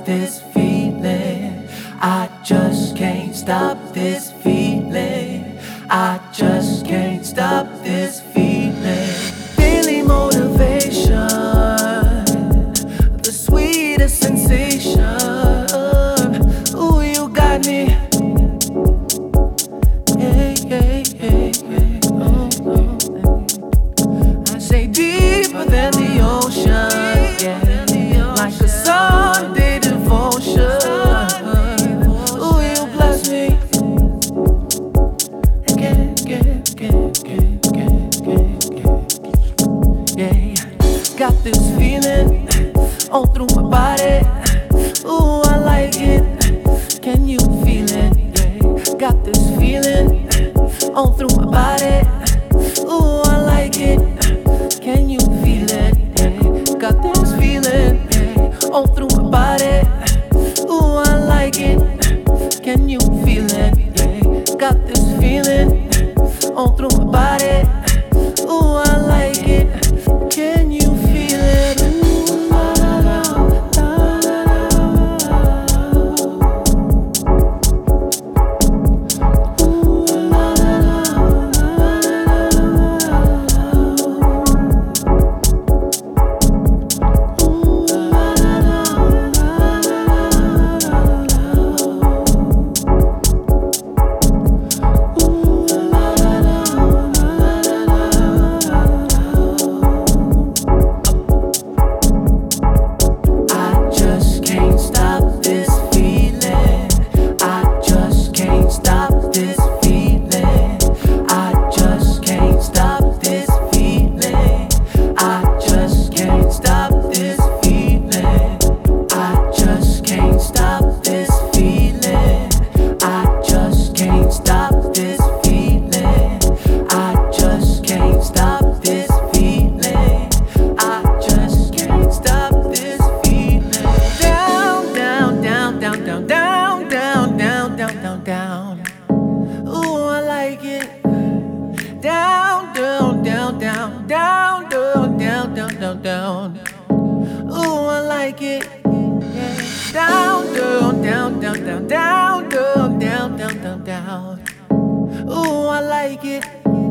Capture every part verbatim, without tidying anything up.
this feeling. I just can't stop this feeling. I just can't stop this feeling. Daily motivation, the sweetest sensation. Ooh, you got me. Hey, hey, hey, hey. Oh, oh. I say deeper than the ocean, yeah. Like a Sunday devotion. Ooh, you bless me. Again, again, again, again, again, again. Yeah, got this feeling all through my body. Ooh, I like it. Can you feel it? Yeah, got this feeling all through my body. Ooh, I like it. Can you feel it? Yeah, got this feeling yeah, all through my body. Ooh, I like it. Can you feel it? Yeah, got this feeling all through my body. Ooh, I like it. Can you feel it? Ooh, la, la, la, la, la, ooh, la, la, I just can't stop this feeling. I just can't stop this feeling. I just can't stop this feeling. I just can't stop this feeling. I just can't stop this feeling. I just can't stop this feeling. I just can't stop this feeling. I just can't stop this feeling. Down, down, down, down, down, down, down, down, down, down, down. Ooh, I like it. Down, down, down, down, down, down, down, down, down, down. Ooh, I like it. Yeah. Down, down, down, down, down, down, down, down, down, down, down. Ooh, I like it.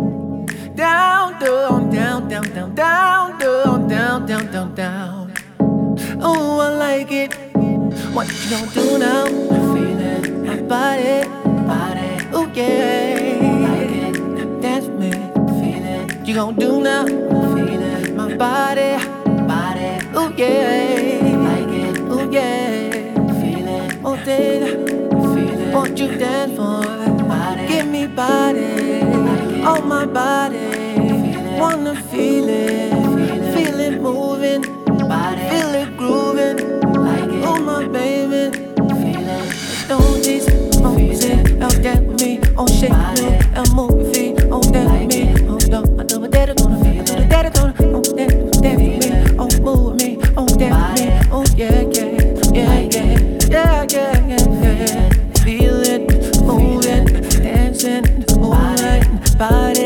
Down, down, down, down, down, down, down, down, down, down, down. Ooh, I like it. What you gonna do now? I feel it. My body, body. Ooh, yeah. Like it. Dance with me. Feel it. You gonna do now? I feel it. My body, body. Ooh, yeah. Like it. Ooh, yeah. Feel it. Oh, did feel it. Won't you dance for it? Body. Give me body. Like it. On my body. Feel it. Wanna feel it. Feel it, feel it moving. Body. Feel it grooving. Like it. Oh, my baby. Feel it. Don't just oh, sit out there with me. Oh, shake me. Oh, move your feet. Oh, dance with me. Oh, don't I do a daddy gonna feel it. Daddy gonna oh, dance, dance with me. Oh, move with me. Oh, dance with me. Oh, yeah, yeah, yeah, yeah, yeah, yeah, yeah, yeah. Feel it, moving, dancing, all right, body.